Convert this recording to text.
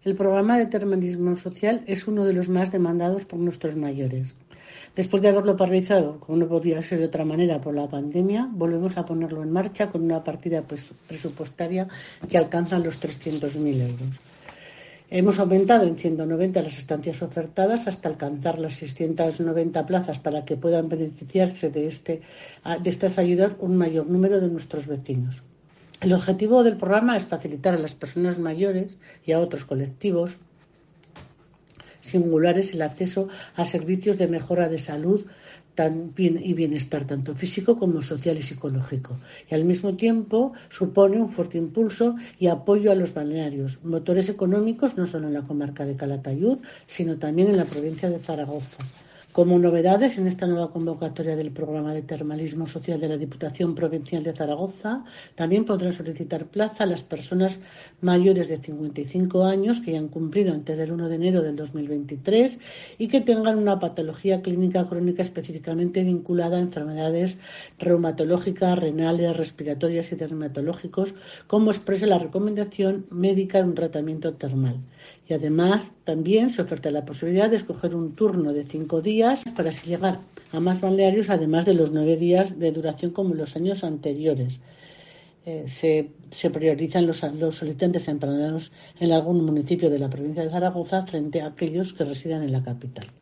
El programa de termalismo social es uno de los más demandados por nuestros mayores. Después de haberlo paralizado, como no podía ser de otra manera por la pandemia, volvemos a ponerlo en marcha con una partida presupuestaria que alcanza los 300.000 euros. Hemos aumentado en 190 las estancias ofertadas hasta alcanzar las 690 plazas para que puedan beneficiarse de estas ayudas un mayor número de nuestros vecinos. El objetivo del programa es facilitar a las personas mayores y a otros colectivos singulares el acceso a servicios de mejora de salud y bienestar, tanto físico como social y psicológico. Y al mismo tiempo supone un fuerte impulso y apoyo a los balnearios, motores económicos no solo en la comarca de Calatayud, sino también en la provincia de Zaragoza. Como novedades en esta nueva convocatoria del programa de termalismo social de la Diputación Provincial de Zaragoza, también podrán solicitar plaza a las personas mayores de 55 años que hayan cumplido antes del 1 de enero del 2023 y que tengan una patología clínica crónica específicamente vinculada a enfermedades reumatológicas, renales, respiratorias y dermatológicos, como expresa la recomendación médica de un tratamiento termal. Y además también se oferta la posibilidad de escoger un turno de 5 días para así llegar a más balnearios, además de los 9 días de duración como en los años anteriores. Se priorizan los solicitantes empadronados en algún municipio de la provincia de Zaragoza frente a aquellos que residan en la capital.